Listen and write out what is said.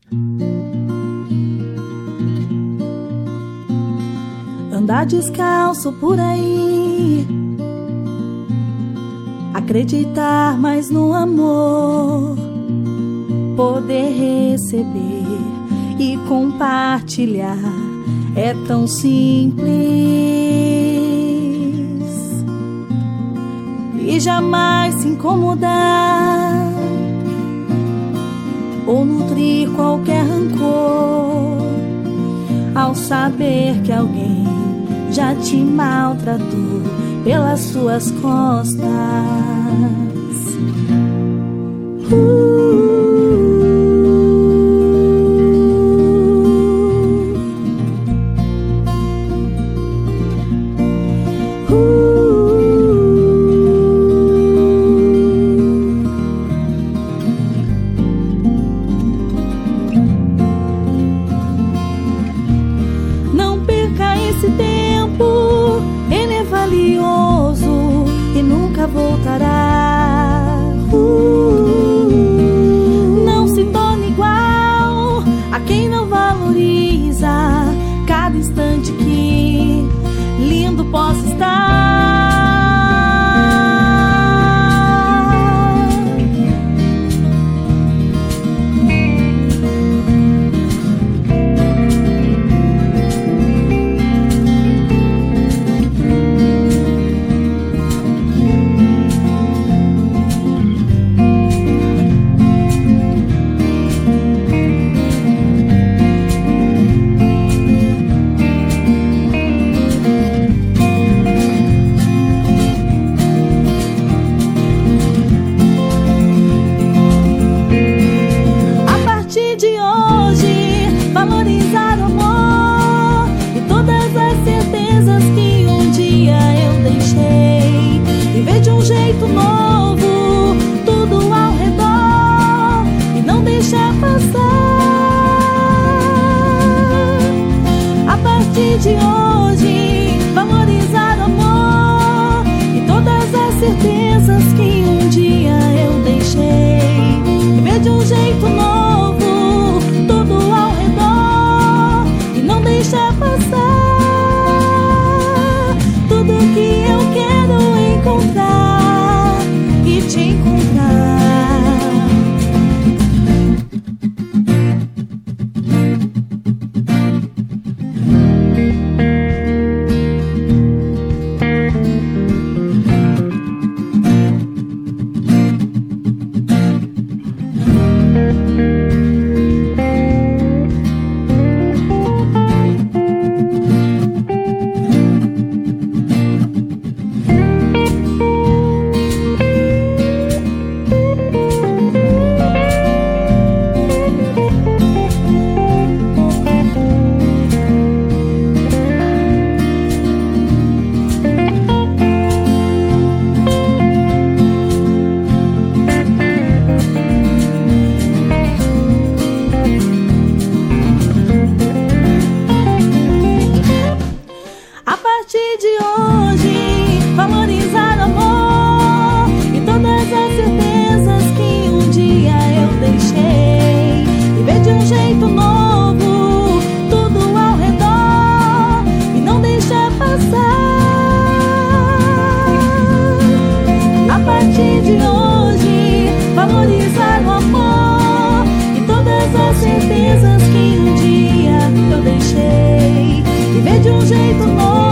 Andar descalço por aí, acreditar mais no amor, poder receber e compartilhar é tão simples. E jamais se incomodar ou nutrir qualquer rancor ao saber que alguém já te maltratou pelas suas costas. Não perca esse tempo, ele é valioso e nunca voltará. Não se torne igual a quem não valoriza cada instante que lindo possa estar. Valorizar o amor e todas as certezas que um dia eu deixei. Viver de um jeito novo, tudo ao redor e não deixar passar. A partir de hoje, valorizar o amor e todas as certezas que um dia eu deixei. Viver de um jeito novo, deixa passar tudo que eu quero encontrar e te encontrar. A partir de hoje, valorizar o amor e todas as certezas que um dia eu deixei. Viver de um jeito novo, tudo ao redor e não deixar passar. A partir de hoje, valorizar o amor e todas as certezas que um dia eu deixei. Viver de um jeito novo,